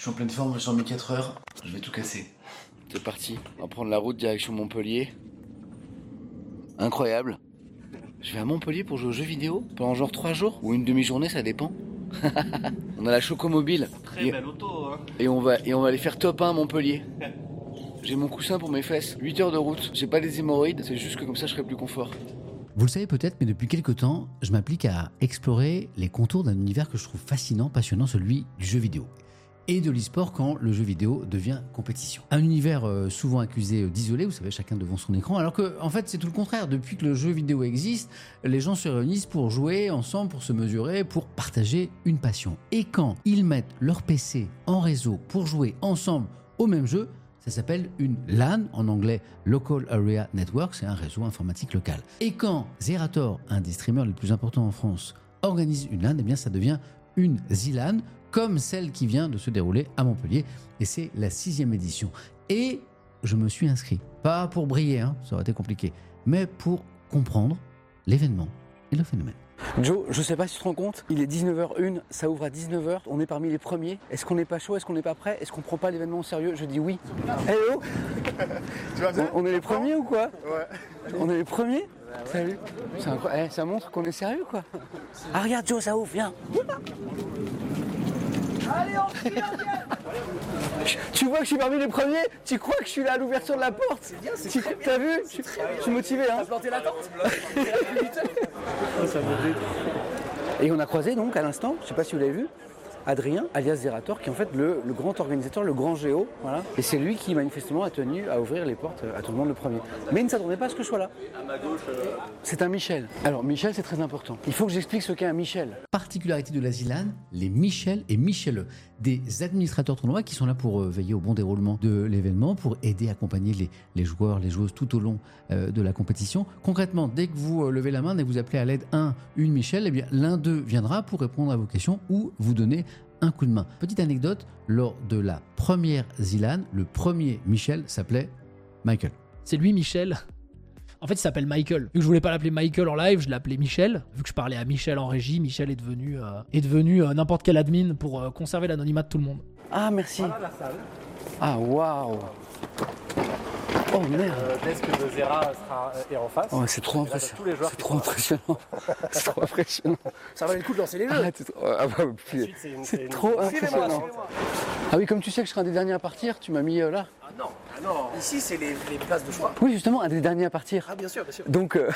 suis en pleine forme, j'ai dormi 4 heures, je vais tout casser. C'est parti, on va prendre la route direction Montpellier. Incroyable. Je vais à Montpellier pour jouer aux jeux vidéo pendant genre 3 jours ou une demi-journée, ça dépend. On a la Chocomobile. Très belle auto, hein. Et on va aller faire top 1 à Montpellier. J'ai mon coussin pour mes fesses, 8 heures de route. J'ai pas des hémorroïdes, c'est juste que comme ça je serai plus confort. Vous le savez peut-être, mais depuis quelques temps, je m'applique à explorer les contours d'un univers que je trouve fascinant, passionnant, celui du jeu vidéo. Et de l'e-sport quand le jeu vidéo devient compétition. Un univers souvent accusé d'isolé, vous savez, chacun devant son écran, alors que en fait c'est tout le contraire. Depuis que le jeu vidéo existe, les gens se réunissent pour jouer ensemble, pour se mesurer, pour partager une passion. Et quand ils mettent leur PC en réseau pour jouer ensemble au même jeu, ça s'appelle une LAN, en anglais Local Area Network, c'est un réseau informatique local. Et quand Zerator, un des streamers les plus importants en France, organise une LAN, eh bien ça devient une ZLAN, comme celle qui vient de se dérouler à Montpellier. Et c'est la 6e édition. Et je me suis inscrit, pas pour briller, hein, ça aurait été compliqué, mais pour comprendre l'événement et le phénomène. Joe, je sais pas si tu te rends compte, il est 19h01, ça ouvre à 19h, on est parmi les premiers. Est-ce qu'on n'est pas chaud, est-ce qu'on n'est pas prêt, est-ce qu'on prend pas l'événement au sérieux? Je dis oui. Hello. Tu vas bien? On est les premiers ou quoi? Ouais. On est les premiers? Bah ouais. Salut. C'est incroyable, ça montre qu'on est sérieux quoi. Ah regarde Joe, ça ouvre, viens. Allez, on tire. Tu vois que je suis parmi les premiers? Tu crois que je suis là à l'ouverture de la porte? C'est bien, c'est très bien. T'as vu? Je suis motivé, hein. T'as planté la tente. Et on a croisé donc à l'instant, je sais pas si vous l'avez vu, Adrien, alias Zerator, qui est en fait le grand organisateur, le grand géo, voilà. Et c'est lui qui manifestement a tenu à ouvrir les portes à tout le monde le premier. Mais il ne s'attendait pas à ce que je sois là. À ma gauche. C'est un Michel. Alors Michel, c'est très important. Il faut que j'explique ce qu'est un Michel. Particularité de la ZLAN, les Michel et Michel, des administrateurs tournois qui sont là pour veiller au bon déroulement de l'événement, pour aider, accompagner les joueurs, les joueuses tout au long de la compétition. Concrètement, dès que vous levez la main et vous appelez à l'aide une Michel, eh bien l'un d'eux viendra pour répondre à vos questions ou vous donner un coup de main. Petite anecdote, lors de la première ZLAN, le premier Michel s'appelait Michael. C'est lui Michel. En fait, il s'appelle Michael. Vu que je voulais pas l'appeler Michael en live, je l'appelais Michel. Vu que je parlais à Michel en régie, Michel est devenu n'importe quel admin pour conserver l'anonymat de tout le monde. Ah, merci. Voilà la salle. Ah, waouh. Oh merde. Le desk de Zera est en face. Oh, c'est trop impressionnant. C'est trop impressionnant. C'est trop impressionnant. Ça valait le coup de lancer les jeux. C'est trop impressionnant. Ah oui, comme tu sais que je serai un des derniers à partir, tu m'as mis là. Ah non. Ici, c'est les places de choix. Oui, justement, un des derniers à partir. Ah, bien sûr, bien sûr. Donc. Tu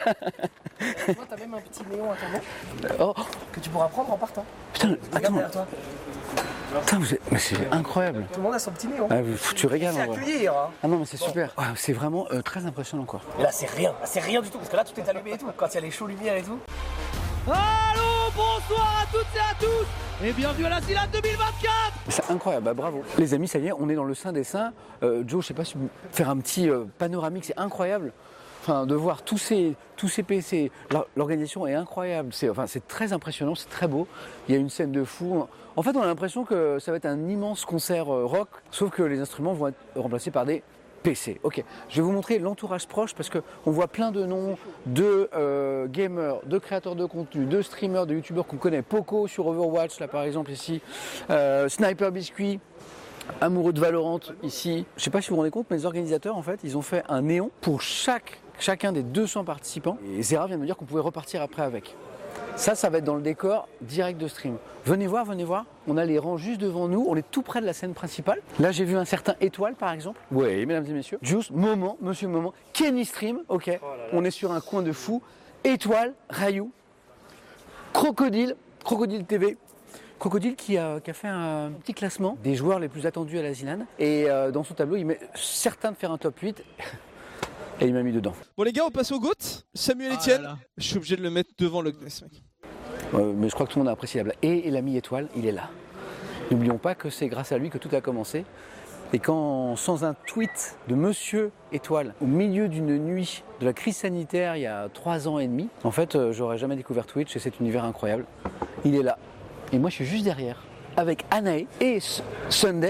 vois, t'as même un petit néon à ton nom que tu pourras prendre en partant. Putain, regarde attends. derrière toi. Putain, mais c'est incroyable. Tout le monde a son petit néon. Ah, tu régales. C'est accueillir. Hein. Ah non, mais c'est super. Ah, c'est vraiment très impressionnant quoi. Et là, c'est rien du tout. Parce que là, tout est allumé et tout. Quand il y a les shows lumière et tout. Allô, bonsoir à toutes et à tous et bienvenue à la ZLAN 2024. C'est incroyable, bah, bravo. Les amis, ça y est, on est dans le sein des saints. Joe, je sais pas si vous faire un petit panoramique, c'est incroyable. Enfin, de voir tous ces PC, l'organisation est incroyable. C'est très impressionnant, c'est très beau. Il y a une scène de fou. En fait, on a l'impression que ça va être un immense concert rock, sauf que les instruments vont être remplacés par des PC. Ok, je vais vous montrer l'entourage proche parce qu'on voit plein de noms de gamers, de créateurs de contenu, de streamers, de youtubeurs qu'on connaît. Poco sur Overwatch, là par exemple ici. Sniper Biscuit. Amoureux de Valorant ici. Je ne sais pas si vous vous rendez compte, mais les organisateurs, en fait, ils ont fait un néon pour chacun des 200 participants. Et Zera vient de me dire qu'on pouvait repartir après avec. Ça va être dans le décor direct de stream. Venez voir. On a les rangs juste devant nous. On est tout près de la scène principale. Là, j'ai vu un certain Étoile, par exemple. Oui, mesdames et messieurs. Juice, Monsieur Moment. Kenny Stream, ok. Oh là là. On est sur un coin de fou. Étoile, Rayou. Crocodile TV. Crocodile qui a fait un petit classement des joueurs les plus attendus à la ZLAN. Et dans son tableau, il met certain de faire un top 8. Et il m'a mis dedans. Bon les gars, on passe au GOAT. Samuel Etienne. Je suis obligé de le mettre devant le Gness, mec. Mais je crois que tout le monde a apprécié la blague. Et l'ami Étoile, il est là. N'oublions pas que c'est grâce à lui que tout a commencé. Et quand, sans un tweet de Monsieur Étoile, au milieu d'une nuit de la crise sanitaire il y a 3 ans et demi, en fait, j'aurais jamais découvert Twitch et cet univers incroyable. Il est là. Et moi, je suis juste derrière, avec Anae et Sunday,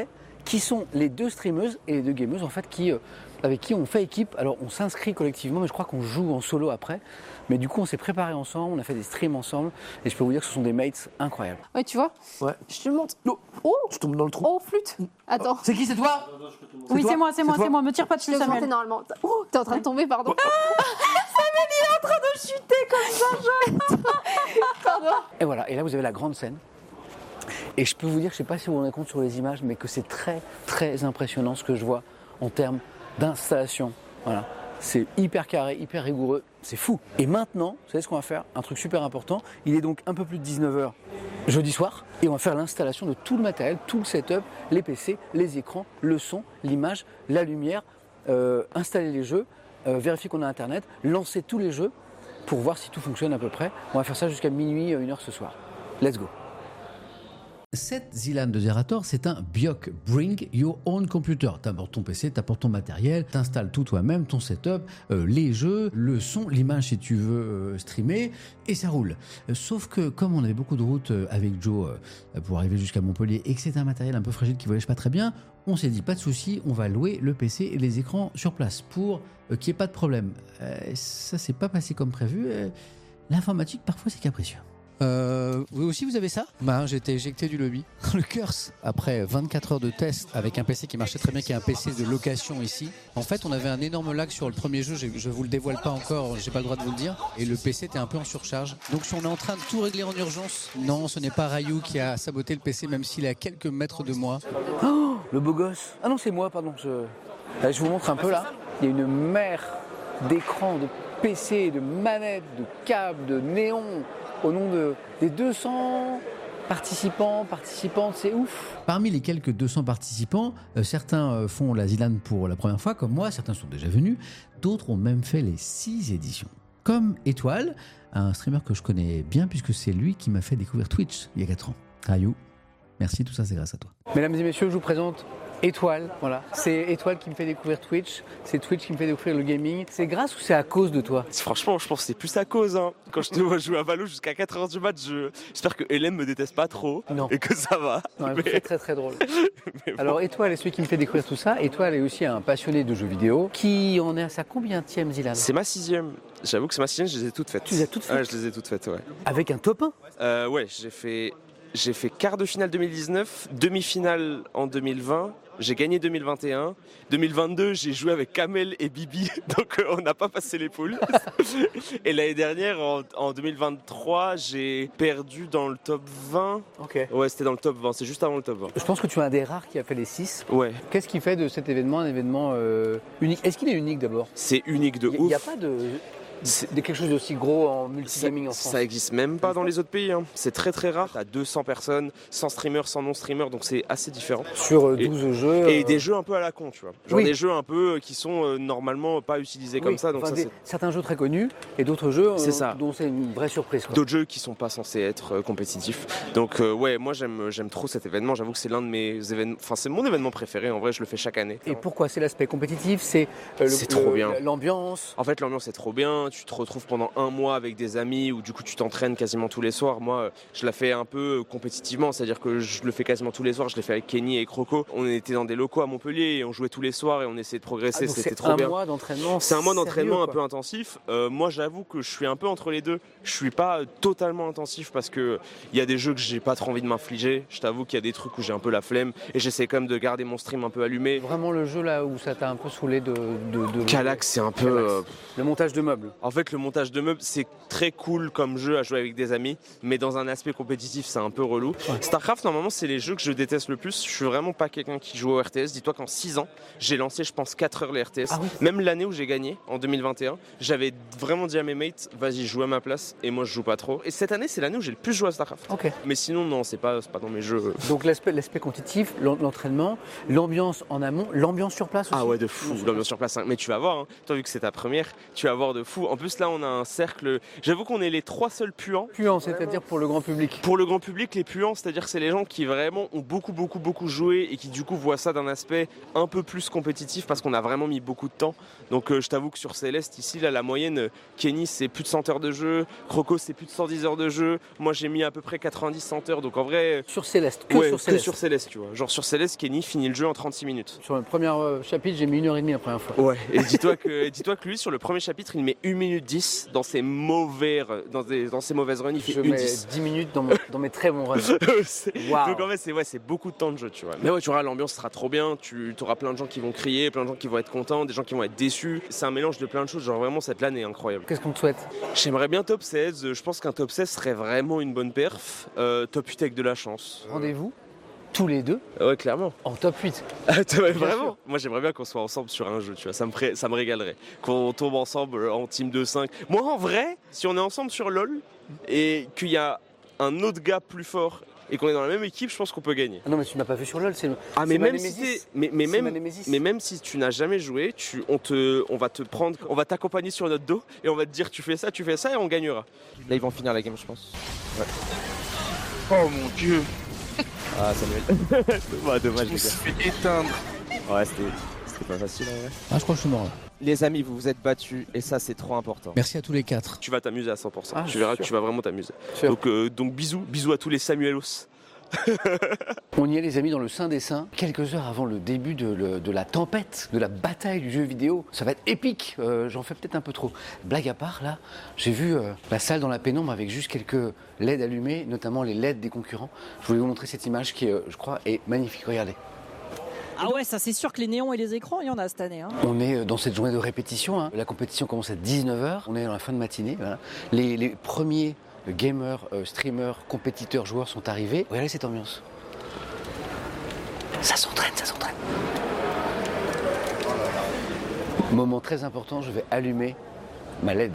qui sont les 2 streameuses et les 2 gameuses en fait avec qui on fait équipe. Alors on s'inscrit collectivement, mais je crois qu'on joue en solo après. Mais du coup on s'est préparé ensemble, on a fait des streams ensemble et je peux vous dire que ce sont des mates incroyables. Ouais, tu vois. Ouais. Je te le montre. Oh, tu tombes dans le trou. Oh, flûte. Attends. C'est qui, c'est toi? Oui, toi c'est moi. Me tire pas dessus, Je te Samuel. montre normalement. Oh, t'es en train de tomber, pardon. Samuel, il est en train de chuter comme ça, pardon. Et voilà, et là vous avez la grande scène. Et je peux vous dire, je ne sais pas si vous vous rendez compte sur les images, mais que c'est très très impressionnant ce que je vois en termes d'installation. Voilà. C'est hyper carré, hyper rigoureux, c'est fou. Et maintenant, vous savez ce qu'on va faire? Un truc super important. Il est donc un peu plus de 19h jeudi soir. Et on va faire l'installation de tout le matériel, tout le setup, les PC, les écrans, le son, l'image, la lumière, installer les jeux, vérifier qu'on a Internet, lancer tous les jeux pour voir si tout fonctionne à peu près. On va faire ça jusqu'à minuit, 1h ce soir. Let's go. Cette Zilan de Zerator, c'est un BIOC, Bring Your Own Computer. T'apportes ton PC, t'apportes ton matériel, t'installes tout toi-même, ton setup, les jeux, le son, l'image si tu veux streamer, et ça roule. Sauf que comme on avait beaucoup de routes avec Joe pour arriver jusqu'à Montpellier et que c'est un matériel un peu fragile qui voyage pas très bien, on s'est dit pas de souci, on va louer le PC et les écrans sur place pour qu'il n'y ait pas de problème. Ça s'est pas passé comme prévu. L'informatique parfois c'est capricieux. Vous aussi vous avez ça? J'ai été éjecté du lobby. Le curse. Après 24 heures de test avec un PC qui marchait très bien, qui est un PC de location ici. En fait, on avait un énorme lag sur le premier jeu. Je vous le dévoile pas encore, j'ai pas le droit de vous le dire. Et le PC était un peu en surcharge. Donc on est en train de tout régler en urgence. Non, ce n'est pas Rayou qui a saboté le PC, même s'il est à quelques mètres de moi. Oh, le beau gosse. Ah non, c'est moi, pardon. Je vous montre un peu là. Il y a une mer d'écrans, de PC, de manettes, de câbles, de néons. Au nom des 200 participantes, c'est ouf. Parmi les quelques 200 participants, certains font la Zilan pour la première fois, comme moi, certains sont déjà venus, d'autres ont même fait les 6 éditions. Comme Étoile, un streamer que je connais bien puisque c'est lui qui m'a fait découvrir Twitch il y a 4 ans. Rayou, merci, tout ça c'est grâce à toi. Mesdames et messieurs, je vous présente Étoile, voilà. C'est Étoile qui me fait découvrir Twitch, c'est Twitch qui me fait découvrir le gaming. C'est grâce ou c'est à cause de toi? Franchement, je pense que c'est plus à cause. Hein. Quand je te vois jouer à Valo jusqu'à 4h du mat, j'espère que Hélène me déteste pas trop et que ça va. Non, c'est très très drôle. Alors Étoile est celui qui me fait découvrir tout ça. Étoile est aussi un passionné de jeux vidéo qui en est à sa combienième Zilan? C'est ma 6e. J'avoue que c'est ma 6e, je les ai toutes faites. Tu les as toutes faites? Ouais, je les ai toutes faites, ouais. Avec un top 1? Ouais, j'ai fait quart de finale 2019, demi-finale en 2020. J'ai gagné 2021. 2022, j'ai joué avec Kamel et Bibi, donc on n'a pas passé les poules. Et l'année dernière, en 2023, j'ai perdu dans le top 20. Ok. Ouais, c'était dans le top 20, c'est juste avant le top 20. Je pense que tu es un des rares qui a fait les 6. Ouais. Qu'est-ce qui fait de cet événement un événement unique? Est-ce qu'il est unique d'abord? C'est unique de ouf. Il n'y a pas de quelque chose d'aussi gros en multigaming en France? Ça existe même pas dans les autres pays. Hein. C'est très très rare. T'as 200 personnes, 100 streamers, 100 non-streamers, donc c'est assez différent. Sur 12 jeux. Et des jeux un peu à la con, tu vois. Genre oui. Des jeux un peu qui sont normalement pas utilisés comme ça. Donc enfin, ça certains jeux très connus et d'autres jeux ça. dont c'est une vraie surprise. D'autres jeux qui sont pas censés être compétitifs. Donc ouais, moi j'aime trop cet événement. J'avoue que c'est l'un de mes événements. Enfin, c'est mon événement préféré. En vrai, je le fais chaque année. Et pourquoi? C'est l'aspect compétitif, c'est trop bien. L'ambiance. En fait, l'ambiance est trop bien. Tu te retrouves pendant un mois avec des amis où du coup tu t'entraînes quasiment tous les soirs. Moi, je la fais un peu compétitivement, c'est-à-dire que je le fais quasiment tous les soirs. Je l'ai fait avec Kenny et Croco. On était dans des locaux à Montpellier et on jouait tous les soirs et on essayait de progresser. C'était trop bien. C'est un mois d'entraînement. C'est un mois d'entraînement un peu intensif. Moi, j'avoue que je suis un peu entre les deux. Je suis pas totalement intensif parce que il y a des jeux que j'ai pas trop envie de m'infliger. Je t'avoue qu'il y a des trucs où j'ai un peu la flemme et j'essaie quand même de garder mon stream un peu allumé. Vraiment le jeu là où ça t'a un peu saoulé de Calax, c'est un peu le montage de meubles. En fait, le montage de meubles, c'est très cool comme jeu à jouer avec des amis, mais dans un aspect compétitif, c'est un peu relou. Ouais. Starcraft, normalement, c'est les jeux que je déteste le plus. Je suis vraiment pas quelqu'un qui joue au RTS. Dis-toi qu'en 6 ans, j'ai lancé, je pense, 4 heures les RTS. Ah oui. Même l'année où j'ai gagné, en 2021, j'avais vraiment dit à mes mates, vas-y, joue à ma place, et moi, je joue pas trop. Et cette année, c'est l'année où j'ai le plus joué à Starcraft. Okay. Mais sinon, non, c'est pas dans mes jeux. Donc l'aspect compétitif, l'entraînement, l'ambiance en amont, l'ambiance sur place aussi. Ah ouais, de fou, l'ambiance sur place. Mais tu vas voir, hein. Toi, vu que c'est ta première, tu vas voir de fou. En plus, là, on a un cercle. J'avoue qu'on est les 3 seuls puants. Puant, c'est-à-dire pour le grand public. Pour le grand public, les puants, c'est-à-dire que c'est les gens qui vraiment ont beaucoup joué et qui du coup voient ça d'un aspect un peu plus compétitif parce qu'on a vraiment mis beaucoup de temps. Donc je t'avoue que sur Céleste, ici, là, la moyenne, Kenny, c'est plus de 100 heures de jeu, Croco, c'est plus de 110 heures de jeu. Moi, j'ai mis à peu près 90-100 heures. Donc en vrai. Sur Céleste, que sur sur Céleste, tu vois. Genre sur Céleste, Kenny finit le jeu en 36 minutes. Sur le premier chapitre, j'ai mis 1h30 la première fois. Ouais, et dis-toi que lui, sur le premier chapitre, il met 1 minute 10 dans ses mauvaises runs. Il fait Je 1 mets 10. 10 minutes dans mes très bons runs. Wow. Donc en fait, c'est beaucoup de temps de jeu, tu vois. Mais ouais, tu vois, l'ambiance sera trop bien. Tu auras plein de gens qui vont crier, plein de gens qui vont être contents, des gens qui vont être déçus. C'est un mélange de plein de choses. Genre vraiment, cette LAN est incroyable. Qu'est-ce qu'on te souhaite? J'aimerais bien top 16. Je pense qu'un top 16 serait vraiment une bonne perf. Top 8 avec de la chance. Rendez-vous tous les deux Ouais, clairement. en top 8. Ouais, vraiment. Moi, j'aimerais bien qu'on soit ensemble sur un jeu, tu vois. Ça me régalerait. Qu'on tombe ensemble en team de 5. Moi, en vrai, si on est ensemble sur LoL et qu'il y a un autre gars plus fort et qu'on est dans la même équipe, je pense qu'on peut gagner. Ah non, mais tu m'as pas vu sur LoL, c'est Ah, mais même si Némésis. mais même si tu n'as jamais joué, on va t'accompagner sur notre dos et on va te dire tu fais ça et on gagnera. Là, ils vont finir la game, je pense. Ouais. Oh mon dieu. Ah, Samuel. Bah, dommage, Je me les suis gars. fait éteindre. Ouais, c'était pas facile en vrai. Ah, je crois que je suis mort. Là. Les amis, vous vous êtes battus et ça, c'est trop important. Merci à tous les 4. Tu vas t'amuser à 100%. Ah, tu verras sûr. que tu vas vraiment t'amuser. Sûr. Donc bisous à tous les Samuelos. On y est, les amis, dans le Saint des Saints, quelques heures avant le début de la tempête, de la bataille du jeu vidéo. Ça va être épique, j'en fais peut-être un peu trop. Blague à part, là, j'ai vu la salle dans la pénombre avec juste quelques LED allumés, notamment les LED des concurrents. Je voulais vous montrer cette image qui, je crois, est magnifique. Regardez. Ah ouais, ça c'est sûr que les néons et les écrans, il y en a cette année. Hein. On est dans cette journée de répétition. Hein. La compétition commence à 19h. On est dans la fin de matinée. Voilà. Les premiers gamers, streamers, compétiteurs, joueurs sont arrivés. Regardez cette ambiance. Ça s'entraîne, ça s'entraîne. Moment très important, je vais allumer ma LED.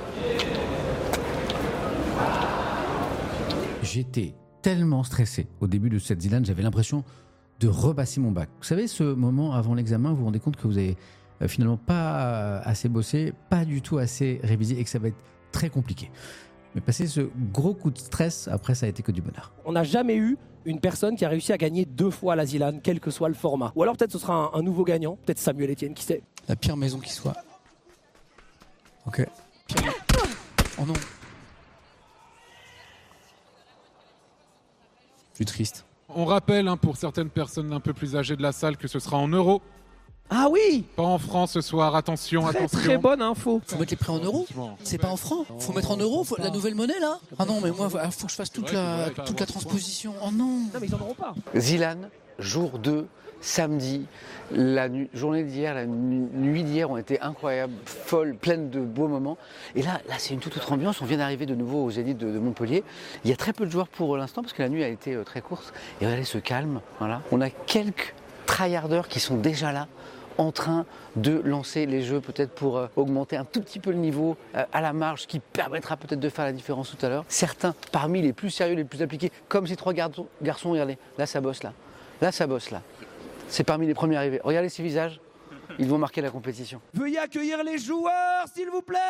J'étais tellement stressé au début de cette ZLAN, j'avais l'impression de repasser mon bac. Vous savez, ce moment avant l'examen, vous vous rendez compte que vous avez finalement pas assez bossé, pas du tout assez révisé et que ça va être très compliqué. Mais passer ce gros coup de stress, après ça a été que du bonheur. On n'a jamais eu une personne qui a réussi à gagner 2 fois la ZLAN, quel que soit le format. Ou alors peut-être ce sera un nouveau gagnant, peut-être Samuel Etienne, qui sait. La pire maison qui soit. Ok. Pire... Oh non. Je suis triste. On rappelle pour certaines personnes un peu plus âgées de la salle que ce sera en euros. Ah oui, Pas en francs ce soir, attention, très attention. très bonne info. Faut mettre les prix en euros. C'est pas en francs. Faut mettre en euros. La nouvelle monnaie là. Ah non, mais moi, faut que je fasse toute la transposition. Oh non. Non mais ils en auront pas. ZLAN, jour 2, samedi. La journée d'hier, la nuit d'hier ont été incroyables, folles, pleines de beaux moments. Et là c'est une toute autre ambiance. On vient d'arriver de nouveau au Zénith de Montpellier. Il y a très peu de joueurs pour l'instant parce que la nuit a été très courte. Et regardez ce calme. Voilà. On a quelques tryharders qui sont déjà là, en train de lancer les jeux peut-être pour augmenter un tout petit peu le niveau à la marge, ce qui permettra peut-être de faire la différence tout à l'heure. Certains parmi les plus sérieux, les plus appliqués, comme ces 3 garçons, regardez, là ça bosse là. Là ça bosse là. C'est parmi les premiers arrivés. Regardez ces visages, ils vont marquer la compétition. Veuillez accueillir les joueurs, s'il vous plaît.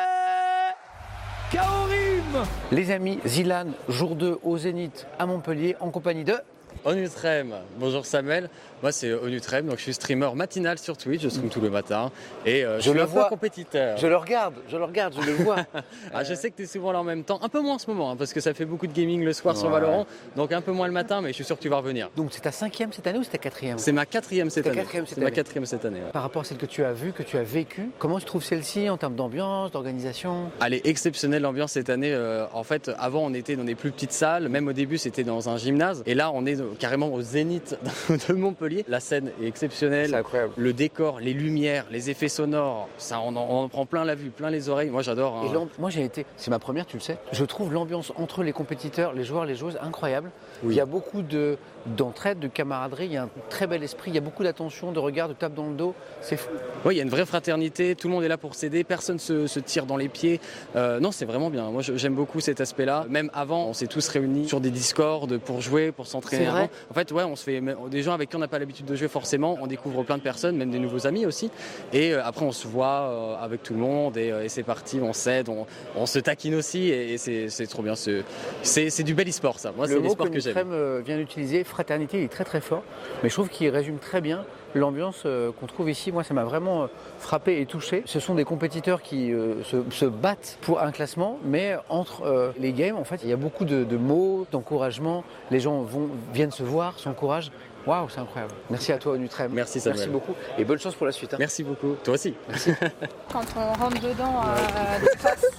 Kaorim. Les amis, ZLAN, jour 2 au Zénith à Montpellier, en compagnie de... Onutrem, bonjour Samuel, moi c'est Onutrem, donc je suis streamer matinal sur Twitch, je stream tous les matins et je suis le un vois. peu compétiteur. Je le regarde, je le vois. Ah, je sais que tu es souvent là en même temps, un peu moins en ce moment, parce que ça fait beaucoup de gaming le soir sur Ouais. Valorant, donc un peu moins le matin, mais je suis sûr que tu vas revenir. Donc c'est ta 5e cette année ou c'est ta 4e? C'est ma 4e cette année. C'est ma 4e cette année. Ouais. Par rapport à celle que tu as vue, que tu as vécue, comment tu trouves celle-ci en termes d'ambiance, d'organisation? Elle est exceptionnelle l'ambiance cette année. En fait, avant on était dans des plus petites salles, même au début c'était dans un gymnase, et là on est carrément au Zénith de Montpellier. La scène est exceptionnelle. C'est incroyable. Le décor, les lumières, les effets sonores, ça on en prend plein la vue, plein les oreilles. Moi j'adore. Hein. Et moi j'ai été, c'est ma première, tu le sais. Je trouve l'ambiance entre les compétiteurs, les joueurs, les joueuses incroyable. Oui. Il y a beaucoup d'entraide, de camaraderie, il y a un très bel esprit, il y a beaucoup d'attention, de regard, de tape dans le dos. C'est fou. Oui, il y a une vraie fraternité, tout le monde est là pour s'aider, personne se tire dans les pieds. Non, c'est vraiment bien. Moi j'aime beaucoup cet aspect-là. Même avant, on s'est tous réunis sur des Discord pour jouer, pour s'entraîner C'est avant. Ouais. En fait, on se fait des gens avec qui on n'a pas l'habitude de jouer forcément. On découvre plein de personnes, même des nouveaux amis aussi. Et après, on se voit avec tout le monde et c'est parti. On s'aide, on se taquine aussi et c'est trop bien. C'est du bel e-sport, ça. Moi, c'est l'e-sport que j'aime. Le mot que vient d'utiliser, fraternité, il est très très fort. Mais je trouve qu'il résume très bien l'ambiance qu'on trouve ici. Moi, ça m'a vraiment frappé et touché. Ce sont des compétiteurs qui se battent pour un classement, mais entre les games, en fait, il y a beaucoup de mots, d'encouragement. Les gens viennent se voir, s'encouragent. Waouh, c'est incroyable. Merci à toi, Nutrem. Merci, Samuel. Merci beaucoup et bonne chance pour la suite. Merci beaucoup. Toi aussi. Merci. Quand on rentre dedans, des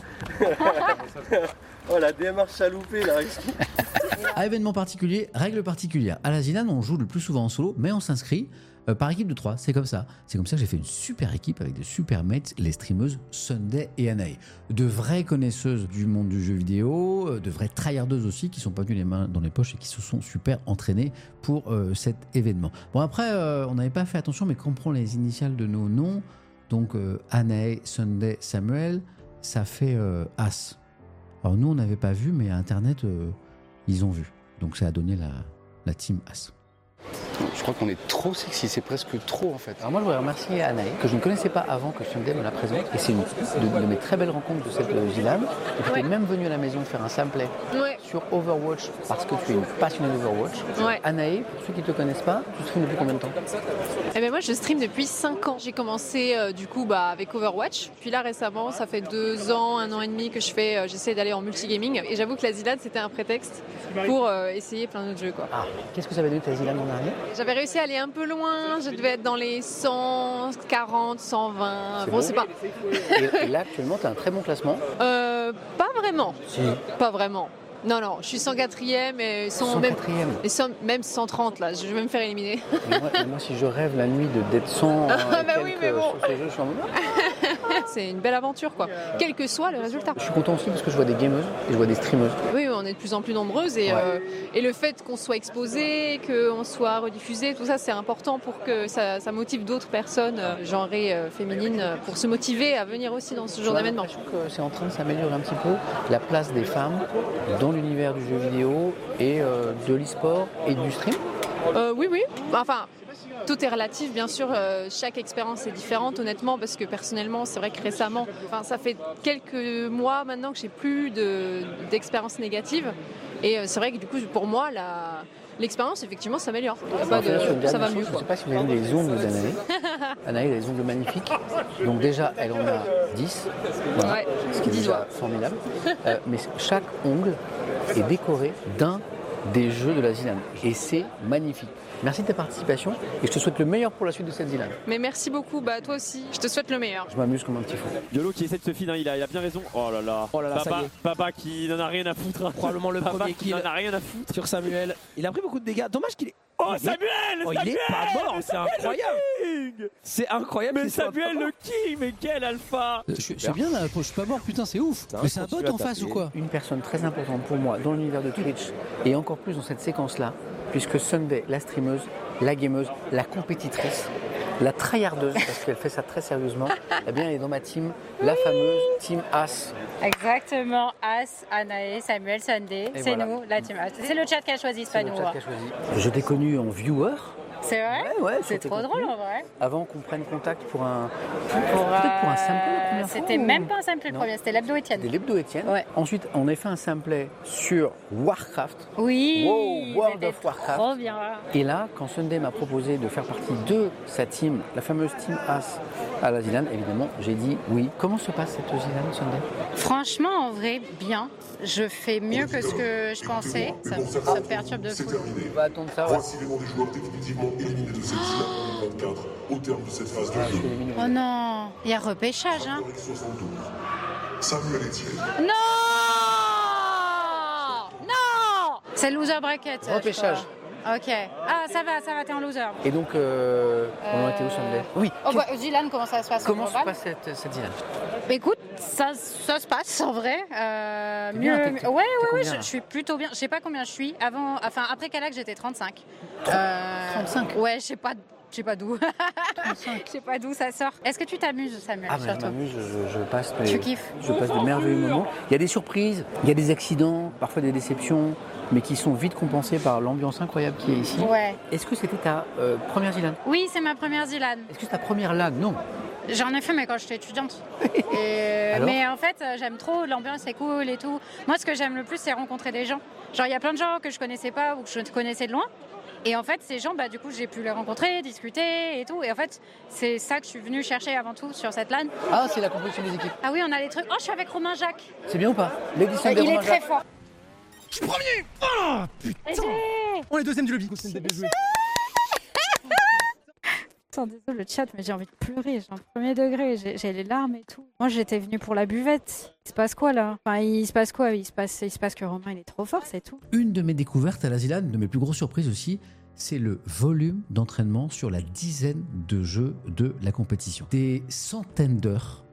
faces. Oh, la démarche chaloupée, là. À événement particulier, règle particulière. À la Zilan, on joue le plus souvent en solo, mais on s'inscrit par équipe de 3. C'est comme ça. C'est comme ça que j'ai fait une super équipe avec des super mates, les streameuses Sunday et Anae. De vraies connaisseuses du monde du jeu vidéo, de vraies tryhardeuses aussi, qui sont pas venues les mains dans les poches et qui se sont super entraînées pour cet événement. Bon, après, on n'avait pas fait attention, mais quand on prend les initiales de nos noms, donc Anae, Sunday, Samuel, ça fait As. Alors nous, on n'avait pas vu, mais à Internet, ils ont vu. Donc ça a donné la team As. Je crois qu'on est trop sexy, c'est presque trop en fait. Alors moi je voudrais remercier Anae, que je ne connaissais pas avant que Sunday me la présente. Et c'est une de mes très belles rencontres de cette Zilan. Et tu es même venue à la maison faire un samplet sur Overwatch parce que tu es une passionnée d'Overwatch. Anae, pour ceux qui ne te connaissent pas, tu streames depuis combien de temps? Eh ben moi je stream depuis 5 ans. J'ai commencé avec Overwatch. Puis là récemment, ça fait 2 ans, 1 an et demi que j'essaie d'aller en multigaming. Et j'avoue que la Zilan c'était un prétexte pour essayer plein d'autres jeux, quoi. Ah, qu'est-ce que ça va donner ta Zilan l'an dernier? J'avais réussi à aller un peu loin, je devais être dans les 140, 120, bon c'est pas... Et là actuellement tu as un très bon classement? Pas vraiment. Si. Pas vraiment. Non, je suis 104e et même 130 là, je vais me faire éliminer. Moi si je rêve la nuit d'être 100 oui, mais bon. sur ce jeu, je suis en mode... C'est une belle aventure quoi, quel que soit le résultat. Je suis content aussi parce que je vois des gameuses et je vois des streameuses. Oui, on est de plus en plus nombreuses et le fait qu'on soit exposé, qu'on soit rediffusé, tout ça c'est important pour que ça motive d'autres personnes genrées féminines pour se motiver à venir aussi dans ce genre d'événement. Je trouve que c'est en train de s'améliorer un petit peu la place des femmes dans l'univers du jeu vidéo et de l'e-sport et du stream. Oui. Enfin, tout est relatif, bien sûr. Chaque expérience est différente, honnêtement, parce que personnellement, c'est vrai que récemment, ça fait quelques mois maintenant que j'ai plus d'expérience négative. Et c'est vrai que du coup, pour moi, l'expérience, effectivement, s'améliore. Ça va mieux. Je ne sais pas si vous avez des ongles d'Anae. Anae a des ongles magnifiques. Donc déjà, elle en a 10. Voilà, ce qui est déjà formidable. Mais chaque ongle est décoré d'un des jeux de la Zilan. Et c'est magnifique. Merci de ta participation et je te souhaite le meilleur pour la suite de cette Zilan. Mais merci beaucoup, toi aussi, je te souhaite le meilleur. Je m'amuse comme un petit fou. Yolo qui essaie de se filer, il a bien raison. Oh là là, Papa qui n'en a rien à foutre. Probablement le premier qui n'en a rien à foutre. Sur Samuel. Il a pris beaucoup de dégâts. Dommage qu'il est... Oh Samuel, il est pas mort, c'est incroyable. C'est incroyable. Mais Samuel le king, mais quel alpha. Je suis bien là, je suis pas mort, putain c'est ouf. Mais c'est un bot en face ou quoi? Une personne très importante pour moi dans l'univers de Twitch et encore plus dans cette séquence-là, puisque Sunday, la streameuse, la gameuse, la compétitrice, la tryhardeuse, parce qu'elle fait ça très sérieusement, eh bien elle est dans ma team, la fameuse team As. Exactement, As, Anae, Samuel, Sunday, c'est voilà. Nous, la team As. C'est le chat qui a choisi, c'est pas nous. Je t'ai connu en viewer. C'est vrai? Ouais, c'est trop drôle en vrai. Avant qu'on prenne contact pour un samplet. C'était même pas un samplet le premier, c'était l'hebdo Étienne. C'était l'hebdo Étienne. Ouais. Ensuite, on a fait un samplet sur Warcraft. Oui. Wow, World of Warcraft. Trop bien. Et là, quand Sunday m'a proposé de faire partie de sa team, la fameuse team As à la Zilan, évidemment, j'ai dit oui. Comment se passe cette Zilan, Sunday? Franchement, en vrai, bien. Je fais mieux que ce que je pensais. Ça me perturbe de fou. On va attendre ça. Voici les noms des joueurs définitivement éliminés de cette Zilan 2024 au terme de cette phase de jeu. Oh non, il y a repêchage, hein. Samuel Etienne. Non. C'est loser bracket. Repêchage. Ok. Ah, ça va, t'es en loser. Et donc, on en était où, Sunday? Oui. Zilan, comment ça se passe? Comment se passe cette Zilan? Écoute, ça se passe en vrai. Mieux. Ouais, je suis plutôt bien. Je sais pas combien je suis. Après Calac, j'étais 35. 35. Ouais, je sais pas Je sais pas d'où. Je sais pas d'où ça sort. Est-ce que tu t'amuses, Samuel? Ah, je m'amuse, je passe. Tu kiffes? Je passe de merveilleux moments. Il y a des surprises, il y a des accidents, parfois des déceptions, mais qui sont vite compensés par l'ambiance incroyable qui est ici. Ouais. Est-ce que c'était ta première Zilan? Oui, c'est ma première Zilan. Est-ce que c'est ta première LAN? Non. J'en ai fait, mais quand j'étais étudiante. Mais en fait, j'aime trop, l'ambiance est cool et tout. Moi, ce que j'aime le plus, c'est rencontrer des gens. Genre, il y a plein de gens que je connaissais pas ou que je connaissais de loin. Et en fait, ces gens, du coup, j'ai pu les rencontrer, discuter et tout. Et en fait, c'est ça que je suis venue chercher avant tout sur cette LAN. Ah, c'est la compétition des équipes. Ah oui, on a les trucs. Oh, je suis avec Romain Jacques. C'est bien ou pas? L'édition Il est très fort. Je suis premier. Oh putain. On est deuxième du lobby. Désolé le chat, mais j'ai envie de pleurer, j'ai un premier degré, j'ai les larmes et tout. Moi j'étais venue pour la buvette. Il se passe quoi là? Enfin, il se passe quoi? Il se passe que Romain il est trop fort, c'est tout. Une de mes découvertes à la Zilan, de mes plus grosses surprises aussi, c'est le volume d'entraînement sur la dizaine de jeux de la compétition. Des centaines d'heures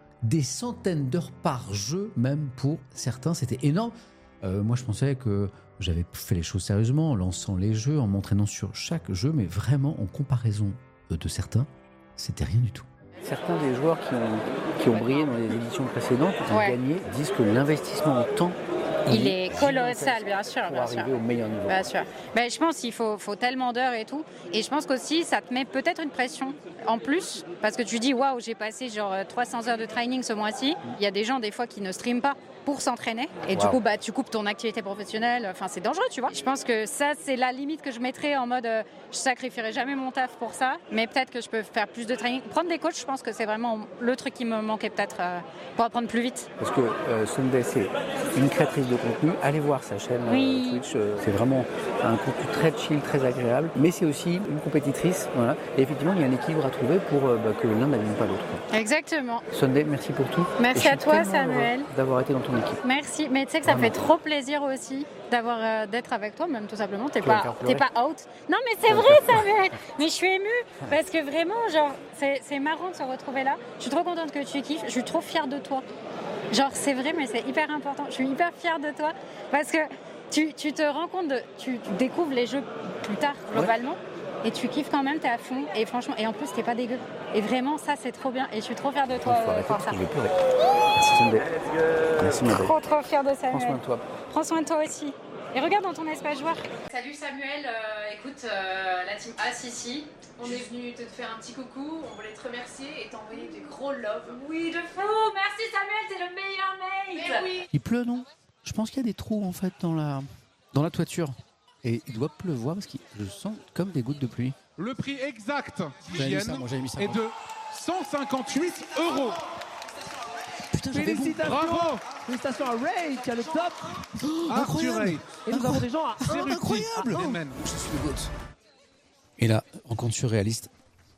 par jeu, même pour certains, c'était énorme. Moi je pensais que j'avais fait les choses sérieusement en lançant les jeux, en m'entraînant sur chaque jeu, mais vraiment en comparaison de certains, c'était rien du tout. Certains des joueurs qui ont brillé dans les éditions précédentes, qui ont gagné, disent que l'investissement en temps il est colossal, bien sûr. Pour arriver au meilleur niveau. Bien sûr. Ben, je pense qu'il faut tellement d'heures et tout. Et je pense qu'aussi, ça te met peut-être une pression en plus. Parce que tu dis, waouh, j'ai passé genre 300 heures de training ce mois-ci. Il y a des gens, des fois, qui ne streament pas pour s'entraîner. Et du coup, tu coupes ton activité professionnelle. Enfin, c'est dangereux, tu vois. Je pense que ça, c'est la limite que je mettrais en mode, je sacrifierai jamais mon taf pour ça. Mais peut-être que je peux faire plus de training. Prendre des coachs, je pense que c'est vraiment le truc qui me manquait peut-être pour apprendre plus vite. Parce que Sunday, c'est une créatrice de contenu. Allez voir sa chaîne Twitch. C'est vraiment un contenu très chill, très agréable. Mais c'est aussi une compétitrice. Voilà. Et effectivement, il y a un équilibre à trouver pour que l'un n'abîme pas l'autre. Exactement. Sunday, merci pour tout. Merci à toi, Samuel. D'avoir été dans ton équipe. Merci. Mais tu sais que ça me fait trop plaisir aussi d'être avec toi, même tout simplement. T'es pas out. Non, mais c'est vrai, Samuel. Mais je suis émue parce que vraiment, genre, c'est marrant de se retrouver là. Je suis trop contente que tu kiffes. Je suis trop fière de toi. Genre, c'est vrai, mais c'est hyper important. Je suis hyper fière de toi parce que tu te rends compte tu découvres les jeux plus tard, globalement, et tu kiffes quand même, t'es à fond. Et franchement, et en plus, t'es pas dégueu. Et vraiment, ça, c'est trop bien. Et je suis trop fière de toi pour ça. Je vais pleurer. Merci, Sunday. Merci, ma belle. Trop fière de Samuel. Prends soin de toi. Prends soin de toi aussi. Et regarde dans ton espace joueur. Salut Samuel, écoute, la team As ici, on est venu te faire un petit coucou, on voulait te remercier et t'envoyer des gros love. Oui, de fou, merci Samuel, t'es le meilleur mate. Mais oui. Il pleut, non? Je pense qu'il y a des trous en fait dans la toiture. Et il doit pleuvoir parce que je sens comme des gouttes de pluie. Le prix exact d'hygiène est de 158 €. Putain, félicitations. Bravo. Félicitations à Ray qui a le top. Arthur Ray. Et nous avons des gens à incroyable. Je suis le GOAT. Et là, rencontre surréaliste.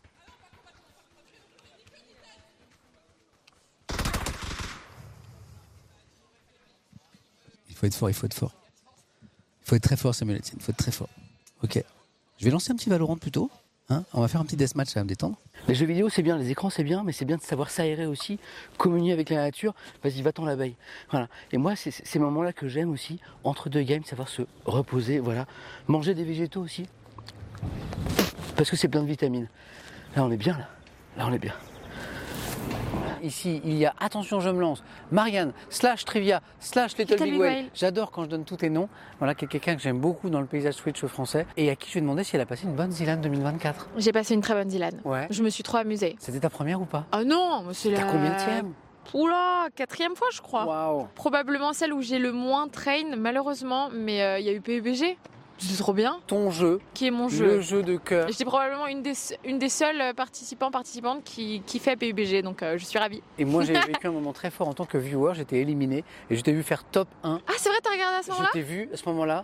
Il faut être fort. Il faut être très fort, Samuel Etienne. Il faut être très fort. Ok. Je vais lancer un petit Valorant plutôt. Hein, on va faire un petit deathmatch, ça va me détendre. Les jeux vidéo, c'est bien, les écrans, c'est bien, mais c'est bien de savoir s'aérer aussi, communier avec la nature. Vas-y, va-t'en l'abeille. Voilà. Et moi, c'est ces moments-là que j'aime aussi, entre deux games, savoir se reposer, voilà. Manger des végétaux aussi. Parce que c'est plein de vitamines. Là, on est bien, là. Là, on est bien. Ici, il y a, attention, je me lance, Marianne, /Trivia, /Little Big Whale. J'adore quand je donne tous tes noms. Voilà, quelqu'un que j'aime beaucoup dans le paysage Twitch français et à qui je vais demander si elle a passé une bonne Zilan 2024. J'ai passé une très bonne Zilan. Ouais. Je me suis trop amusée. C'était ta première ou pas? Ah non, c'est la... combienième? Oula, 4e fois, je crois. Waouh. Probablement celle où j'ai le moins train, malheureusement, mais il y a eu PUBG. C'est trop bien. Ton jeu. Qui est mon jeu. Le jeu de cœur. J'étais probablement une des seules participantes qui fait PUBG, donc je suis ravie. Et moi, j'ai vécu un moment très fort en tant que viewer. J'étais éliminé et je t'ai vu faire top 1. Ah, c'est vrai, t'as regardé à ce moment-là? Je t'ai vu à ce moment-là.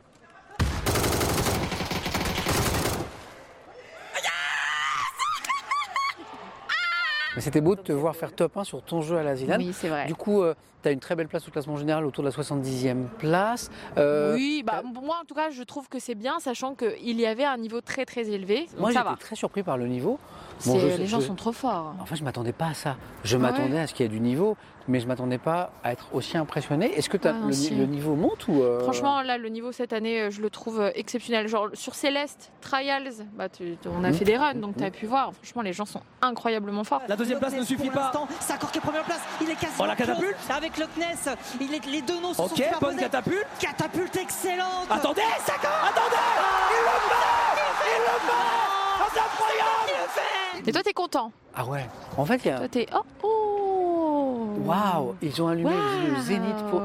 Mais c'était beau de te voir faire top 1 sur ton jeu à la Zilan. Oui, c'est vrai. Du coup, tu as une très belle place au classement général, autour de la 70e place. Oui, moi en tout cas, je trouve que c'est bien, sachant qu'il y avait un niveau très très élevé. Moi, ça j'étais va. très surpris par le niveau. Les gens sont trop forts. En fait, je m'attendais pas à ça. Je m'attendais à ce qu'il y ait du niveau, mais je m'attendais pas à être aussi impressionné. Est-ce que le niveau monte ou Franchement, là, le niveau cette année, je le trouve exceptionnel. Genre sur Céleste, Trials, on a fait des runs, donc tu as pu voir. Franchement, les gens sont incroyablement forts. La deuxième place ne suffit pas. C'est encore qui est première place. Il est quasiment la catapulte avec le CNES. Les deux noms sont Ok, bonne catapulte. Catapulte excellente. Attendez, attendez. Il le fait. Oh, c'est incroyable. Et toi, t'es content? Ah ouais. En fait, il y a. Toi, t'es. Oh. Waouh, ils ont allumé le zénith pour.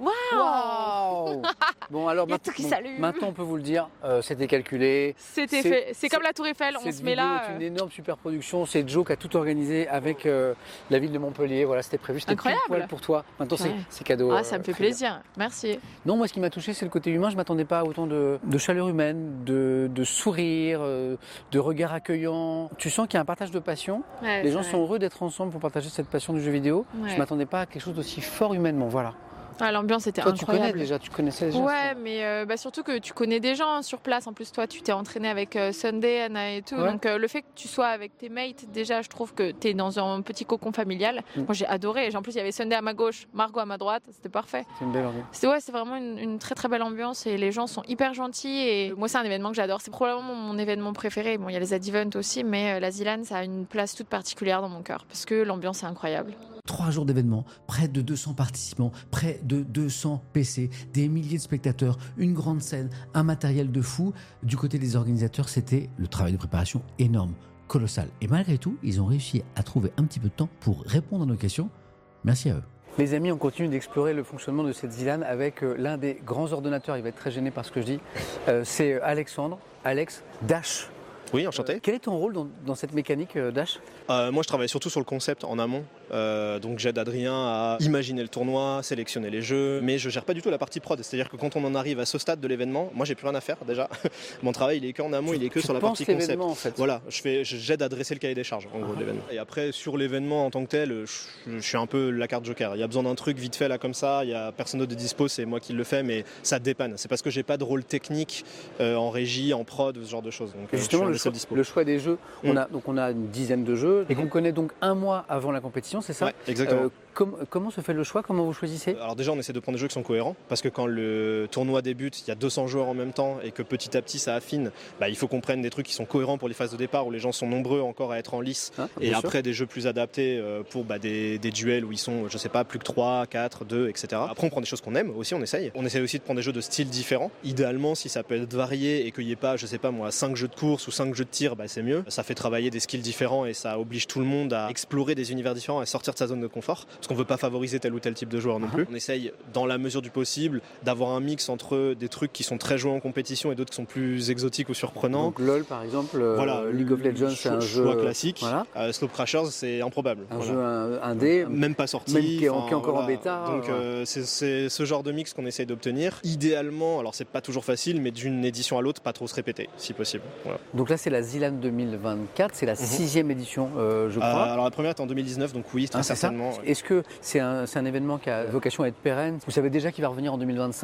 Waouh. Bon, alors maintenant, on peut vous le dire, c'était calculé. C'était fait. C'est comme la Tour Eiffel, on se met là. C'est une énorme super production. C'est Joe qui a tout organisé avec la ville de Montpellier. Voilà, c'était prévu. C'était incroyable. Pile poil pour toi. Maintenant, c'est cadeau. Ah, ça me fait plaisir. Merci. Non, moi, ce qui m'a touché, c'est le côté humain. Je m'attendais pas à autant de chaleur humaine, de sourire, de regard accueillant. Tu sens qu'il y a un partage de passion. Ouais, les gens sont heureux d'être ensemble pour partager cette passion du jeu vidéo. Ouais. Je m'attendais pas à quelque chose d'aussi fort humainement. Voilà. Ah, l'ambiance était incroyable. Tu connaissais déjà. Ouais, mais surtout que tu connais des gens sur place. En plus, toi, tu t'es entraîné avec Sunday, Anna et tout. Ouais. Donc, le fait que tu sois avec tes mates, déjà, je trouve que tu es dans un petit cocon familial. Moi, j'ai adoré. En plus, il y avait Sunday à ma gauche, Margot à ma droite. C'était parfait. C'est une belle ambiance. C'est vraiment une très très belle ambiance et les gens sont hyper gentils. Et moi, c'est un événement que j'adore. C'est probablement mon événement préféré. Bon, il y a les Ad-Events aussi, mais la Zilan, ça a une place toute particulière dans mon cœur parce que l'ambiance est incroyable. 3 jours d'événements, près de 200 participants, près de 200 PC, des milliers de spectateurs, une grande scène, un matériel de fou. Du côté des organisateurs, c'était le travail de préparation énorme, colossal. Et malgré tout, ils ont réussi à trouver un petit peu de temps pour répondre à nos questions. Merci à eux. Les amis, on continue d'explorer le fonctionnement de cette Zilan avec l'un des grands ordonnateurs. Il va être très gêné par ce que je dis. C'est Alexandre, Alex Dash. Oui, enchanté. Quel est ton rôle dans cette mécanique, Dash ? Moi, je travaille surtout sur le concept en amont. Donc, j'aide Adrien à imaginer le tournoi, sélectionner les jeux, mais je gère pas du tout la partie prod. C'est-à-dire que quand on en arrive à ce stade de l'événement, moi, j'ai plus rien à faire déjà. Mon travail, il est qu'en amont, il est que sur la partie concept. En fait. Voilà, j'aide à dresser le cahier des charges, en gros, de l'événement. Et après, sur l'événement en tant que tel, je suis un peu la carte joker. Il y a besoin d'un truc vite fait là comme ça. Il y a personne d'autre de dispo, c'est moi qui le fais, mais ça dépanne. C'est parce que j'ai pas de rôle technique en régie, en prod, ce genre de choses. Donc, justement, le choix des jeux, on a une dizaine de jeux et qu'on connaît donc un mois avant la compétition, c'est ça ? Ouais, exactement. Comment se fait le choix ? Comment vous choisissez ? Alors déjà, on essaie de prendre des jeux qui sont cohérents parce que quand le tournoi débute, il y a 200 joueurs en même temps et que petit à petit ça affine, il faut qu'on prenne des trucs qui sont cohérents pour les phases de départ où les gens sont nombreux encore à être en lice et après des jeux plus adaptés pour des duels où ils sont, je sais pas, plus que 3, 4, 2, etc. Après, on prend des choses qu'on aime aussi, on essaye. On essaye aussi de prendre des jeux de styles différents. Idéalement, si ça peut être varié et qu'il n'y ait pas, je sais pas moi, 5 jeux de course ou 5 jeux de tir, c'est mieux. Ça fait travailler des skills différents et ça oblige tout le monde à explorer des univers différents et sortir de sa zone de confort parce qu'on veut pas favoriser tel ou tel type de joueur non plus. On essaye dans la mesure du possible d'avoir un mix entre des trucs qui sont très joués en compétition et d'autres qui sont plus exotiques ou surprenants. Donc LOL par exemple, League of Legends c'est un jeu classique. Voilà. Slope Crashers c'est improbable. Un jeu indé, même pas sorti, même qui est encore en bêta. Donc c'est ce genre de mix qu'on essaye d'obtenir. Idéalement, alors c'est pas toujours facile, mais d'une édition à l'autre, pas trop se répéter si possible. Voilà. Donc là c'est la Zilan 2024, c'est la 6e édition je crois. Alors la première était en 2019, donc oui, très certainement. Est-ce que c'est un événement qui a vocation à être pérenne ? Vous savez déjà qu'il va revenir en 2025 ?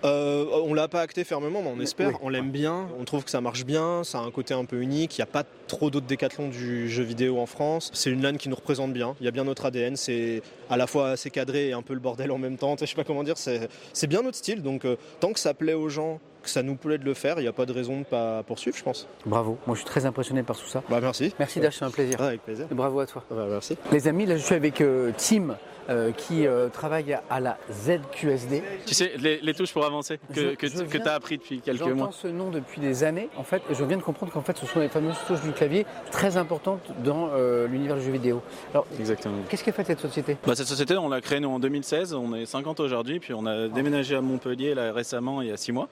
On l'a pas acté fermement, mais on espère. Oui. On l'aime bien, on trouve que ça marche bien, ça a un côté un peu unique. Il n'y a pas trop d'autres décathlons du jeu vidéo en France. C'est une LAN qui nous représente bien. Il y a bien notre ADN. C'est à la fois assez cadré et un peu le bordel en même temps. Je sais pas comment dire. C'est bien notre style. Donc tant que ça plaît aux gens, que ça nous plaît de le faire, il n'y a pas de raison de ne pas poursuivre, je pense. Bravo. Moi, je suis très impressionné par tout ça. Merci. Merci Dash, c'est un plaisir. Avec plaisir. Et bravo à toi. Merci. Les amis, là, je suis avec Tim. Qui travaille à la ZQSD. Tu sais, les touches pour avancer que tu as appris depuis quelques mois. J'entends ce nom depuis des années, en fait, et je viens de comprendre qu'en fait, ce sont les fameuses touches du clavier très importantes dans l'univers du jeu vidéo. Alors, exactement. Qu'est-ce qu'a fait cette société ? Cette société, on l'a créée nous en 2016, on est 50 aujourd'hui, puis on a déménagé à Montpellier là, récemment, il y a 6 mois. Avant, vous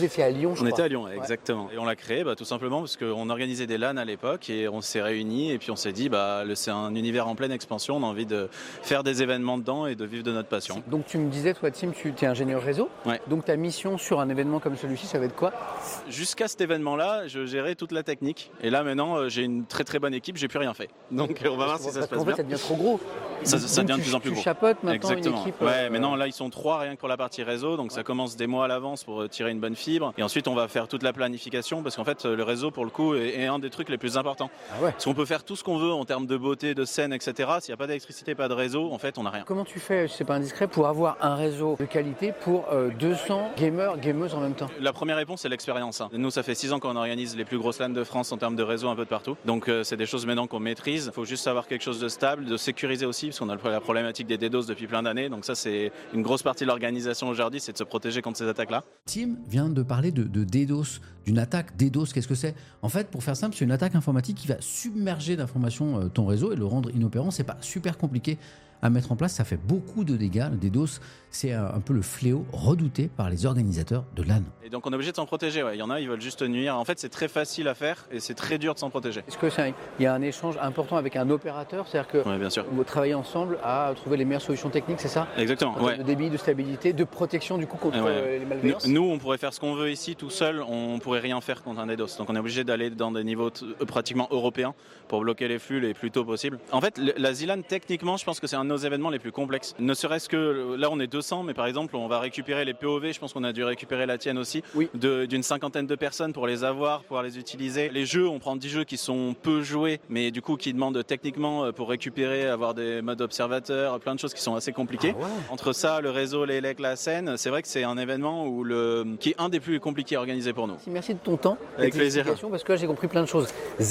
étiez à Lyon, je On crois. était à Lyon, exactement. Et on l'a créé tout simplement parce qu'on organisait des LAN à l'époque et on s'est réunis et puis on s'est dit c'est un univers en pleine expansion, on a envie de faire des événements dedans et de vivre de notre passion. Donc tu me disais, toi Tim, tu es ingénieur réseau. Ouais. Donc ta mission sur un événement comme celui-ci, ça va être quoi? Jusqu'à cet événement-là, je gérais toute la technique. Et là maintenant, j'ai une très très bonne équipe, j'ai plus rien fait. Donc on va voir si ça se passe bien. En fait, ça devient trop gros. Ça devient de plus en plus gros. Tu chapeautes maintenant Exactement. une équipe. Ouais, mais non, là ils sont 3 rien que pour la partie réseau, donc ça commence des mois à l'avance pour tirer une bonne fibre. Et ensuite on va faire toute la planification parce qu'en fait le réseau pour le coup est un des trucs les plus importants. Ah ouais. Parce qu'on peut faire tout ce qu'on veut en termes de beauté, de scène, etc. S'il n'y a pas d'électricité, pas de réseau, en fait on n'a rien. Comment tu fais, si c'est pas indiscret, pour avoir un réseau de qualité pour 200 gameuses en même temps? La première réponse c'est l'expérience. Nous ça fait 6 ans qu'on organise les plus grosses LAN de France en termes de réseau un peu de partout. Donc c'est des choses maintenant qu'on maîtrise. Il faut juste savoir quelque chose de stable, de sécurisé aussi, parce qu'on a la problématique des DDoS depuis plein d'années. Donc ça c'est une grosse partie de l'organisation aujourd'hui, c'est de se protéger contre ces attaques-là. Tim vient de parler de DDoS, d'une attaque. DDoS, qu'est-ce que c'est? En fait, pour faire simple, c'est une attaque informatique qui va submerger d'informations ton réseau et le rendre inopérant. C'est pas super compliqué à mettre en place, ça fait beaucoup de dégâts. Le DDoS, c'est un peu le fléau redouté par les organisateurs de LAN. Et donc on est obligé de s'en protéger, ouais. Il y en a, ils veulent juste nuire. En fait, c'est très facile à faire et c'est très dur de s'en protéger. Est-ce qu'il y a un échange important avec un opérateur? C'est-à-dire que bien sûr. vous travaillez ensemble à trouver les meilleures solutions techniques, c'est ça? Exactement, en termes de débit, de stabilité, de protection du coup contre les malveillances. Nous, on pourrait faire ce qu'on veut ici tout seul, on pourrait rien faire contre un DDoS. Donc on est obligé d'aller dans des niveaux pratiquement européens pour bloquer les flux les plus tôt possible. En fait, la ZLAN, techniquement, je pense que c'est un de nos événements les plus complexes. Ne serait-ce que, là on est 200, mais par exemple, on va récupérer les POV, je pense qu'on a dû récupérer la tienne aussi, d'une cinquantaine de personnes pour les avoir, pouvoir les utiliser. Les jeux, on prend 10 jeux qui sont peu joués, mais du coup qui demandent techniquement pour récupérer, avoir des modes observateurs, plein de choses qui sont assez compliquées. Ah ouais. Entre ça, le réseau, les lecs, la scène, c'est vrai que c'est un événement qui est un des plus compliqués à organiser pour nous. Merci de ton temps. Avec plaisir. Parce que là j'ai compris plein de choses.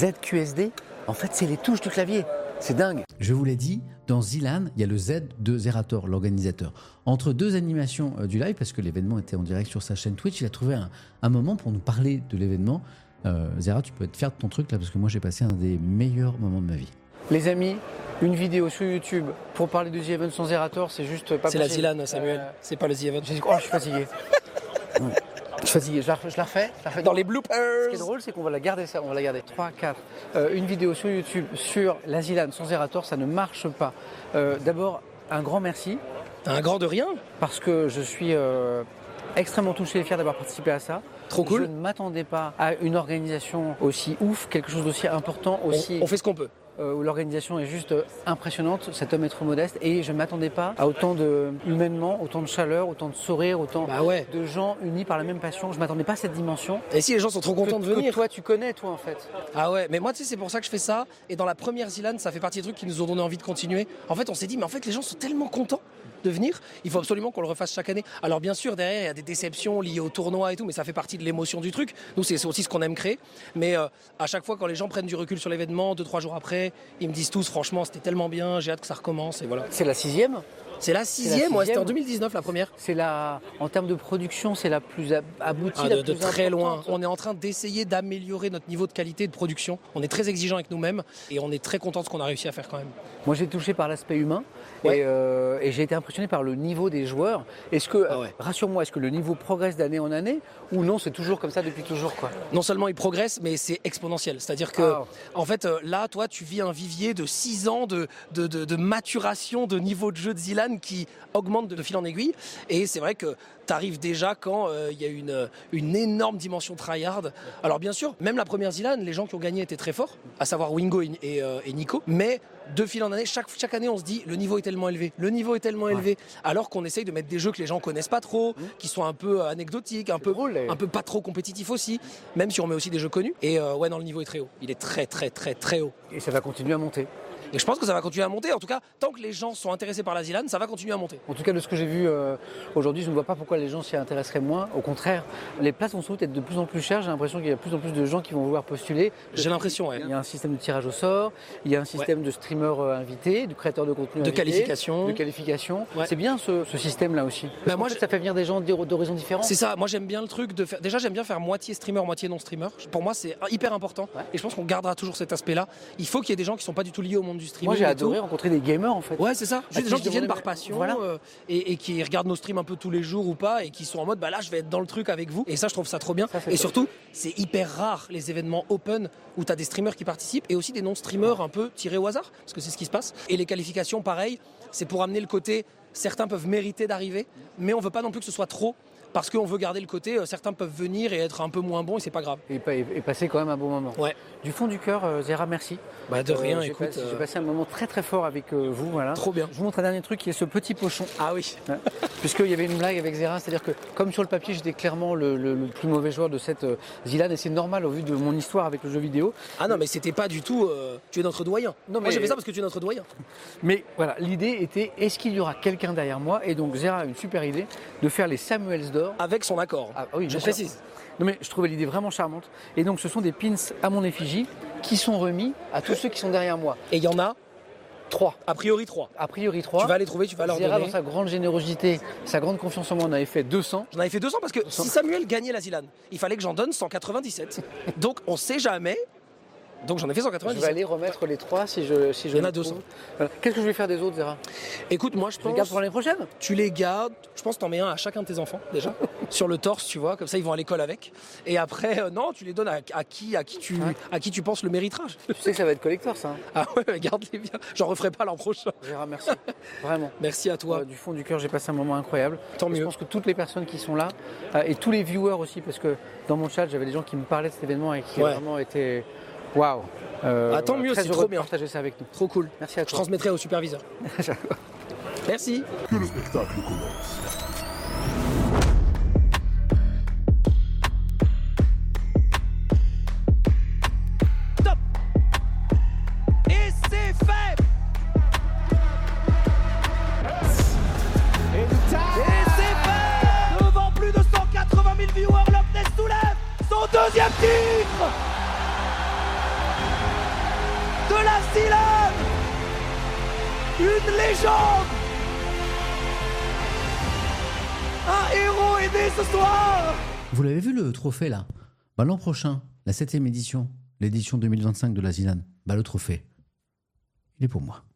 ZQSD, en fait c'est les touches du clavier. C'est dingue. Je vous l'ai dit, dans ZLAN, il y a le Z de Zerator, l'organisateur. Entre 2 animations du live, parce que l'événement était en direct sur sa chaîne Twitch, il a trouvé un moment pour nous parler de l'événement. Zera, tu peux être fier de ton truc là, parce que moi j'ai passé un des meilleurs moments de ma vie. Les amis, une vidéo sur YouTube pour parler de The Event sans Zerator, c'est juste pas possible. C'est la ZLAN, Samuel. C'est pas le The Event. Je suis fatigué. Je suis fatigué, je la refais. Dans les bloopers. Ce qui est drôle, c'est qu'on va la garder ça, on va la garder. 3, 4. Une vidéo sur YouTube sur la ZLAN sans Zerator, ça ne marche pas. D'abord, un grand merci. Un grand de rien. Parce que je suis extrêmement touché et fier d'avoir participé à ça. Trop cool. Je ne m'attendais pas à une organisation aussi ouf, quelque chose d'aussi important, aussi... On fait ce qu'on peut. Où l'organisation est juste impressionnante, cet homme est trop modeste et je ne m'attendais pas à humainement, autant de chaleur, autant de sourire, autant de gens unis par la même passion. Je ne m'attendais pas à cette dimension. Et si les gens sont trop contents de venir. Que toi tu connais toi en fait. Ah ouais, mais moi tu sais c'est pour ça que je fais ça et dans la première ZLAN ça fait partie des trucs qui nous ont donné envie de continuer. En fait on s'est dit mais en fait les gens sont tellement contents de venir, il faut absolument qu'on le refasse chaque année. Alors bien sûr derrière il y a des déceptions liées au tournoi et tout, mais ça fait partie de l'émotion du truc. Nous c'est aussi ce qu'on aime créer. Mais à chaque fois quand les gens prennent du recul sur l'événement, 2-3 jours après, ils me disent tous franchement c'était tellement bien, j'ai hâte que ça recommence et voilà. C'est la 6e. C'est la 6e, ouais, c'était en 2019 la première. En termes de production, c'est la plus aboutie, de très loin. On est en train d'essayer d'améliorer notre niveau de qualité de production. On est très exigeant avec nous-mêmes et on est très content de ce qu'on a réussi à faire quand même. Moi j'ai touché par l'aspect humain et j'ai été impressionné par le niveau des joueurs. Rassure-moi, est-ce que le niveau progresse d'année en année ou non, c'est toujours comme ça depuis toujours quoi? Non seulement il progresse, mais c'est exponentiel. C'est-à-dire que, en fait, là, toi, tu vis un vivier de 6 ans de maturation de niveau de jeu de ZLAN qui augmente de fil en aiguille. Et c'est vrai que tu arrives déjà quand il y a une énorme dimension tryhard. Alors bien sûr, même la première ZLAN, les gens qui ont gagné étaient très forts, à savoir Wingo et Nico. Mais de fil en année, chaque année, on se dit le niveau est tellement élevé. Le niveau est tellement élevé. Alors qu'on essaye de mettre des jeux que les gens connaissent pas trop, qui sont un peu anecdotiques, un peu pas trop compétitifs aussi, même si on met aussi des jeux connus. Et non, le niveau est très haut. Il est très très très très haut. Et ça va continuer à monter. Et je pense que ça va continuer à monter. En tout cas, tant que les gens sont intéressés par la ZLAN, ça va continuer à monter. En tout cas, de ce que j'ai vu aujourd'hui, je ne vois pas pourquoi les gens s'y intéresseraient moins. Au contraire, les places vont sans doute être de plus en plus chères. J'ai l'impression qu'il y a de plus en plus de gens qui vont vouloir postuler. J'ai l'impression, ouais. Il y a un système de tirage au sort, il y a un système de streamers invités, de créateurs de contenu invités, qualification. Ouais. C'est bien ce système-là aussi. Moi, ça fait venir des gens d'horizons différents. C'est ça. Moi, j'aime bien le truc de faire. Déjà, j'aime bien faire moitié streamer, moitié non streamer. Pour moi, c'est hyper important. Ouais. Et je pense qu'on gardera toujours cet aspect-là. Il faut qu'il y ait des gens qui ne sont pas du tout liés au monde du streaming. Moi, j'ai adoré rencontrer des gamers, en fait. Ouais, c'est ça. Juste des gens qui viennent par passion voilà. Et qui regardent nos streams un peu tous les jours ou pas et qui sont en mode, bah là, je vais être dans le truc avec vous. Et ça, je trouve ça trop bien. Et surtout, c'est hyper rare les événements open où tu as des streamers qui participent et aussi des non-streamers un peu tirés au hasard, parce que c'est ce qui se passe. Et les qualifications, pareil, c'est pour amener le côté, certains peuvent mériter d'arriver, mais on veut pas non plus que ce soit trop. Parce qu'on veut garder le côté, certains peuvent venir et être un peu moins bons et c'est pas grave. Et passer quand même un bon moment. Ouais. Du fond du cœur, Zera, merci. Bah de rien, écoute. J'ai passé un moment très très fort avec vous, voilà. Trop bien. Je vous montre un dernier truc qui est ce petit pochon. Ah oui. Puisqu'il y avait une blague avec Zera, c'est-à-dire que comme sur le papier j'étais clairement le plus mauvais joueur de cette Zilan et c'est normal au vu de mon histoire avec le jeu vidéo. Ah non mais c'était pas du tout, tu es notre doyen. Non, moi j'ai fait ça parce que tu es notre doyen. Mais voilà, l'idée était, est-ce qu'il y aura quelqu'un derrière moi? Et donc Zera a une super idée de faire les Samuels d'or. Avec son accord. Ah, oui, je précise. Non mais je trouvais l'idée vraiment charmante. Et donc ce sont des pins à mon effigie qui sont remis à tous ceux qui sont derrière moi. Et il y en a 3. A priori 3. A priori 3. Tu vas les trouver, tu vas leur Zera, donner. dans sa grande générosité, sa grande confiance en moi, on avait fait 200. J'en avais fait 200 parce que si Samuel gagnait la Zilan, il fallait que j'en donne 197. Donc on sait jamais. Donc j'en ai fait 197. Je vais aller remettre les 3 si je Il y en a 200. Voilà. Qu'est-ce que je vais faire des autres, Zera? Écoute, moi je pense. Tu les gardes pour l'année prochaine? Tu les gardes. Je pense que t'en mets un à chacun de tes enfants déjà sur le torse, tu vois, comme ça ils vont à l'école avec. Et après, non, tu les donnes à qui tu penses le méritera. Tu sais que ça va être collector, ça. Ah ouais, garde-les bien. J'en referai pas l'an prochain. Zera, merci. Vraiment. Merci à toi. Du fond du cœur, j'ai passé un moment incroyable. Tant mieux. Je pense que toutes les personnes qui sont là et tous les viewers aussi, parce que dans mon chat, j'avais des gens qui me parlaient de cet événement et qui vraiment étaient waouh. Tant mieux, c'est trop bien. Partager ça avec nous. Trop cool. Merci à toi. Je transmettrai au superviseur. Merci. Que le spectacle commence. Top. Et c'est fait. Et c'est fait. Devant plus de 180 000 viewers, Loch Ness soulève son deuxième titre de la Zilan. Une légende. Un héros est né ce soir. Vous l'avez vu le trophée là? Bah, l'an prochain, la 7e édition, l'édition 2025 de la Zilan, bah, le trophée, il est pour moi.